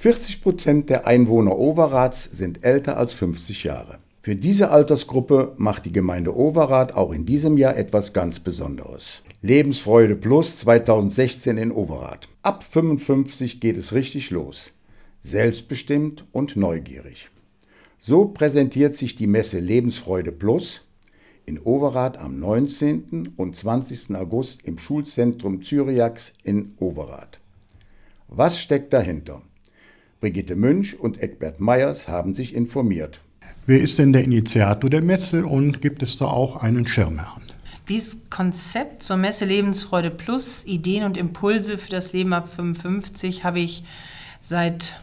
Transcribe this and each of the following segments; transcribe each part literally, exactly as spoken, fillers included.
vierzig Prozent der Einwohner Overaths sind älter als fünfzig Jahre. Für diese Altersgruppe macht die Gemeinde Overath auch in diesem Jahr etwas ganz Besonderes. Lebensfreude Plus zweitausendsechzehn in Overath. Ab fünfundfünfzig geht es richtig los. Selbstbestimmt und neugierig. So präsentiert sich die Messe Lebensfreude Plus in Overath am neunzehnten und zwanzigsten August im Schulzentrum Cyriax in Overath. Was steckt dahinter? Brigitte Münch und Egbert Meyers haben sich informiert. Wer ist denn der Initiator der Messe und gibt es da auch einen Schirmherrn? Dieses Konzept zur Messe Lebensfreude Plus, Ideen und Impulse für das Leben ab fünfundfünfzig, habe ich seit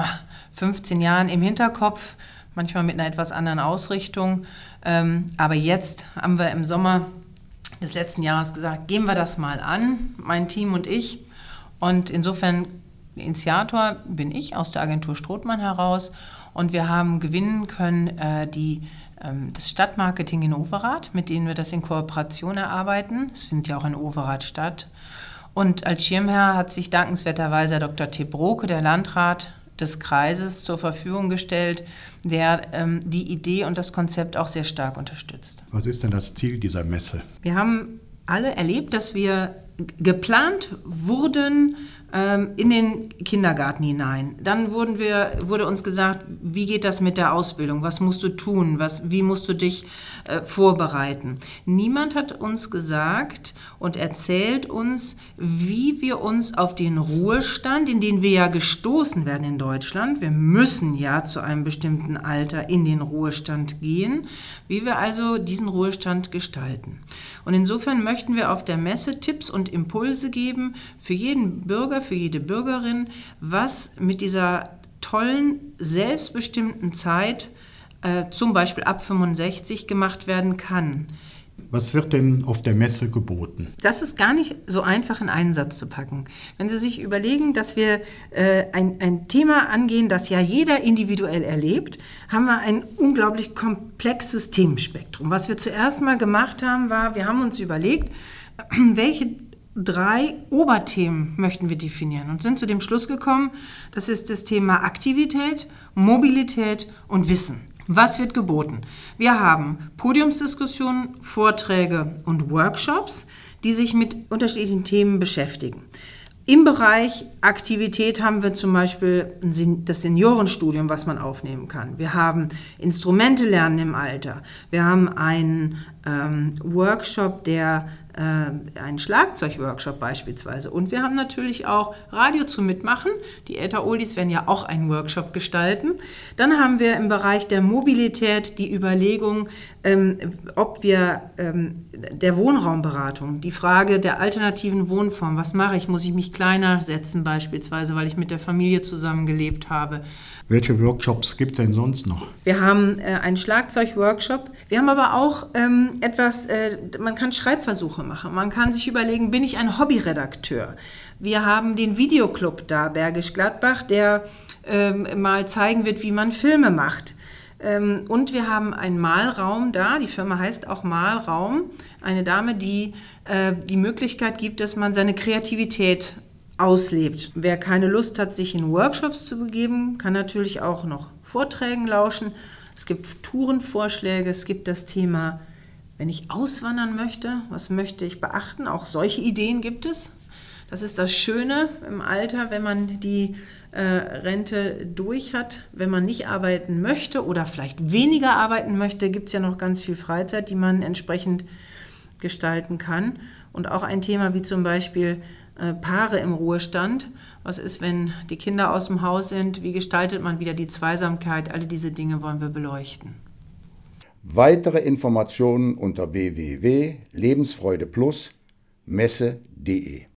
fünfzehn Jahren im Hinterkopf, manchmal mit einer etwas anderen Ausrichtung. Aber jetzt haben wir im Sommer des letzten Jahres gesagt, gehen wir das mal an, mein Team und ich. Und insofern Initiator bin ich aus der Agentur Strothmann heraus. Und wir haben gewinnen können äh, die, ähm, das Stadtmarketing in Overath, mit denen wir das in Kooperation erarbeiten. Es findet ja auch in Overath statt. Und als Schirmherr hat sich dankenswerterweise Herr Doktor Tebroke, der Landrat des Kreises, zur Verfügung gestellt, der ähm, die Idee und das Konzept auch sehr stark unterstützt. Was ist denn das Ziel dieser Messe? Wir haben alle erlebt, dass wir geplant wurden ähm, in den Kindergarten hinein. Dann wurden wir, wurde uns gesagt, wie geht das mit der Ausbildung? Was musst du tun? Was, wie musst du dich äh, vorbereiten? Niemand hat uns gesagt und erzählt uns, wie wir uns auf den Ruhestand, in den wir ja gestoßen werden in Deutschland, wir müssen ja zu einem bestimmten Alter in den Ruhestand gehen, wie wir also diesen Ruhestand gestalten. Und insofern möchten wir auf der Messe Tipps und Impulse geben für jeden Bürger, für jede Bürgerin, was mit dieser tollen, selbstbestimmten Zeit, äh, zum Beispiel ab fünfundsechzig, gemacht werden kann. Was wird denn auf der Messe geboten? Das ist gar nicht so einfach in einen Satz zu packen. Wenn Sie sich überlegen, dass wir äh, ein, ein Thema angehen, das ja jeder individuell erlebt, haben wir ein unglaublich komplexes Themenspektrum. Was wir zuerst mal gemacht haben, war, wir haben uns überlegt, welche drei Oberthemen möchten wir definieren und sind zu dem Schluss gekommen, das ist das Thema Aktivität, Mobilität und Wissen. Was wird geboten? Wir haben Podiumsdiskussionen, Vorträge und Workshops, die sich mit unterschiedlichen Themen beschäftigen. Im Bereich Aktivität haben wir zum Beispiel das Seniorenstudium, was man aufnehmen kann. Wir haben Instrumente lernen im Alter. Wir haben einen ähm, Workshop, der äh, einen Schlagzeugworkshop beispielsweise. Und wir haben natürlich auch Radio zum Mitmachen. Die Elter-Oldis werden ja auch einen Workshop gestalten. Dann haben wir im Bereich der Mobilität die Überlegung, ähm, ob wir ähm, der Wohnraumberatung, die Frage der alternativen Wohnform, was mache ich? Muss ich mich kleiner setzen beispielsweise, weil ich mit der Familie zusammengelebt habe? Welche Workshops gibt es denn sonst noch? Wir haben äh, einen Schlagzeug-Workshop. Wir haben aber auch ähm, etwas, äh, man kann Schreibversuche machen. Man kann sich überlegen, bin ich ein Hobbyredakteur? Wir haben den Videoclub da, Bergisch Gladbach, der ähm, mal zeigen wird, wie man Filme macht. Ähm, und wir haben einen Malraum da, die Firma heißt auch Malraum, eine Dame, die äh, die Möglichkeit gibt, dass man seine Kreativität auslebt. Wer keine Lust hat, sich in Workshops zu begeben, kann natürlich auch noch Vorträgen lauschen. Es gibt Tourenvorschläge, es gibt das Thema, wenn ich auswandern möchte, was möchte ich beachten? Auch solche Ideen gibt es. Das ist das Schöne im Alter, wenn man die äh, Rente durch hat. Wenn man nicht arbeiten möchte oder vielleicht weniger arbeiten möchte, gibt es ja noch ganz viel Freizeit, die man entsprechend gestalten kann. Und auch ein Thema wie zum Beispiel Paare im Ruhestand. Was ist, wenn die Kinder aus dem Haus sind? Wie gestaltet man wieder die Zweisamkeit? Alle diese Dinge wollen wir beleuchten. Weitere Informationen unter w w w punkt lebensfreude plus messe punkt de